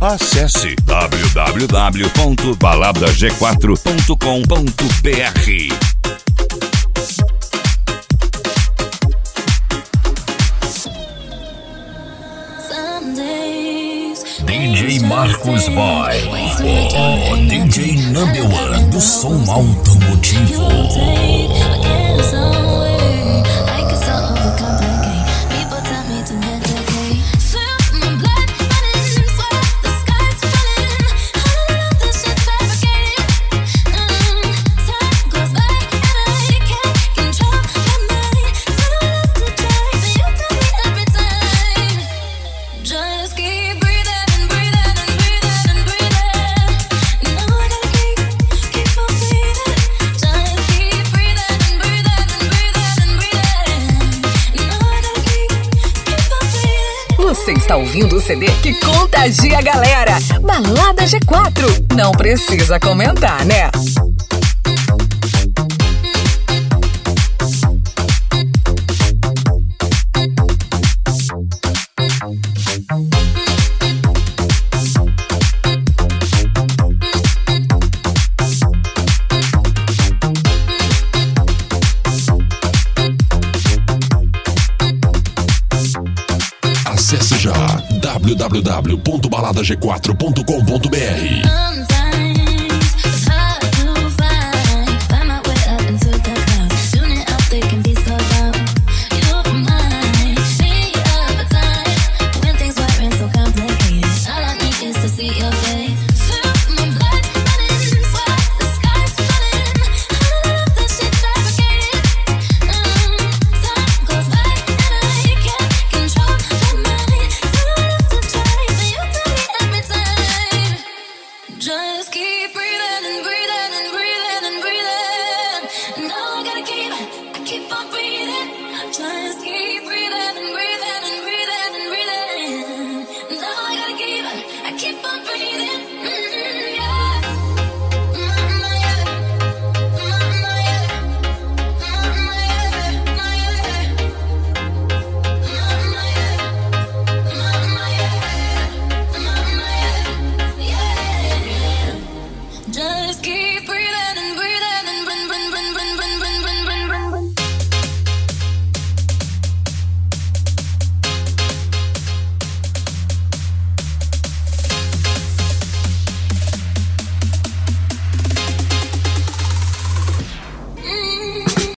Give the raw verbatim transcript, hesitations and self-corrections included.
Acesse w w w ponto balada g quatro ponto com ponto b r. D J Marcos Boy, o D J number one do som automotivo. Você está ouvindo o C D que contagia a galera. Balada G quatro. Não precisa comentar, né? Acesse já w w w ponto balada g quatro ponto com ponto b r.